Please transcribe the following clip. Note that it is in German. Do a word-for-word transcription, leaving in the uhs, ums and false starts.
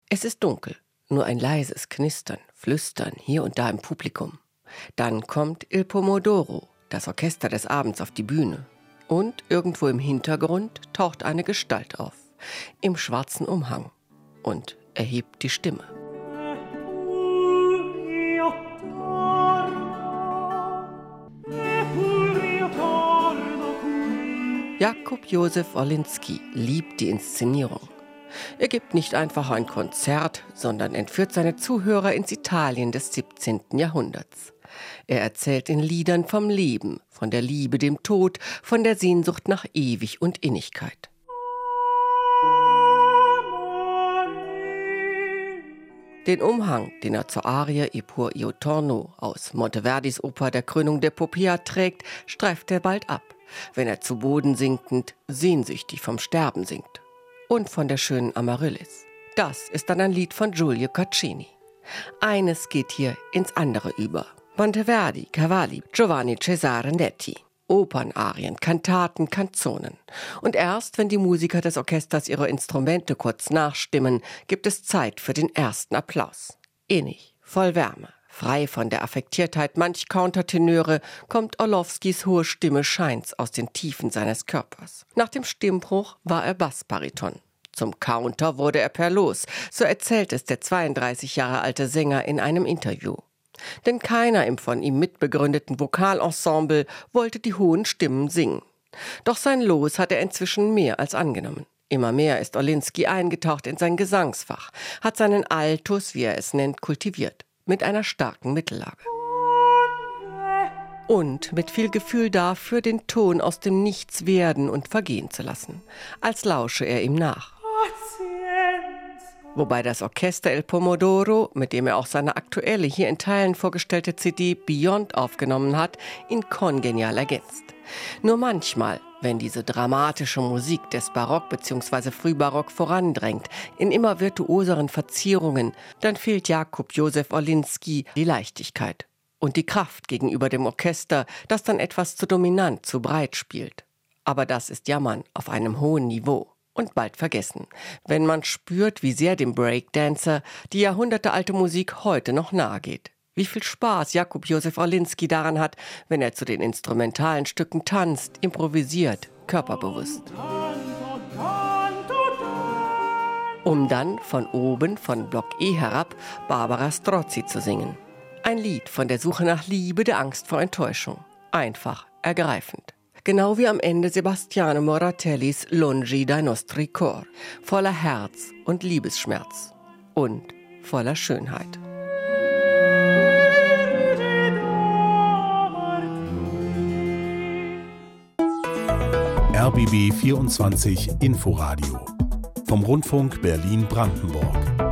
Es ist dunkel, nur ein leises Knistern, Flüstern hier und da im Publikum. Dann kommt Il Pomodoro, das Orchester des Abends, auf die Bühne. Und irgendwo im Hintergrund taucht eine Gestalt auf, im schwarzen Umhang, und erhebt die Stimme. Jakub Józef Orliński liebt die Inszenierung. Er gibt nicht einfach ein Konzert, sondern entführt seine Zuhörer ins Italien des siebzehnten Jahrhunderts. Er erzählt in Liedern vom Leben, von der Liebe, dem Tod, von der Sehnsucht nach Ewig und Innigkeit. Den Umhang, den er zur Arie E pur io torno aus Monteverdis Oper Der Krönung der Popea trägt, streift er bald ab, wenn er zu Boden sinkend, sehnsüchtig vom Sterben singt. Und von der schönen Amaryllis. Das ist dann ein Lied von Giulio Caccini. Eines geht hier ins andere über. Monteverdi, Cavalli, Giovanni Cesare Netti. Opernarien, Kantaten, Canzonen. Und erst, wenn die Musiker des Orchesters ihre Instrumente kurz nachstimmen, gibt es Zeit für den ersten Applaus. Innig, voll Wärme, frei von der Affektiertheit manch Countertenöre, kommt Orlowskis hohe Stimme scheins aus den Tiefen seines Körpers. Nach dem Stimmbruch war er Bassbariton. Zum Counter wurde er Perlos, so erzählt es der zweiunddreißig Jahre alte Sänger in einem Interview. Denn keiner im von ihm mitbegründeten Vokalensemble wollte die hohen Stimmen singen. Doch sein Los hat er inzwischen mehr als angenommen. Immer mehr ist Orliński eingetaucht in sein Gesangsfach, hat seinen Altus, wie er es nennt, kultiviert, mit einer starken Mittellage. Und mit viel Gefühl dafür, den Ton aus dem Nichts werden und vergehen zu lassen, als lausche er ihm nach. Wobei das Orchester Il Pomodoro, mit dem er auch seine aktuelle, hier in Teilen vorgestellte C D Beyond aufgenommen hat, ihn kongenial ergänzt. Nur manchmal, wenn diese dramatische Musik des Barock bzw. Frühbarock vorandrängt, in immer virtuoseren Verzierungen, dann fehlt Jakub Józef Orliński die Leichtigkeit und die Kraft gegenüber dem Orchester, das dann etwas zu dominant, zu breit spielt. Aber das ist Jammern auf einem hohen Niveau. Und bald vergessen, wenn man spürt, wie sehr dem Breakdancer die jahrhundertealte Musik heute noch nahe geht. Wie viel Spaß Jakub Józef Orliński daran hat, wenn er zu den instrumentalen Stücken tanzt, improvisiert, körperbewusst. Um dann von oben, von Block E herab, Barbara Strozzi zu singen. Ein Lied von der Suche nach Liebe, der Angst vor Enttäuschung. Einfach, ergreifend. Genau wie am Ende Sebastiano Moratellis Lungi dai nostri cor, voller Herz und Liebesschmerz und voller Schönheit. R B B vierundzwanzig Inforadio vom Rundfunk Berlin-Brandenburg.